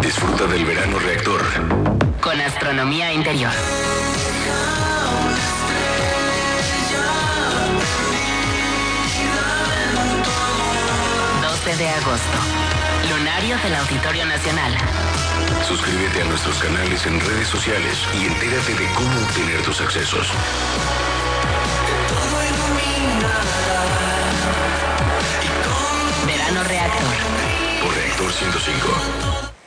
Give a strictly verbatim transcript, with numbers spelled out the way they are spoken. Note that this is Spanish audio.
Disfruta del verano Reactor con astronomía interior. doce de agosto, lunario del Auditorio Nacional. Suscríbete a nuestros canales en redes sociales y entérate de cómo obtener tus accesos. Verano Reactor. Por Reactor ciento cinco.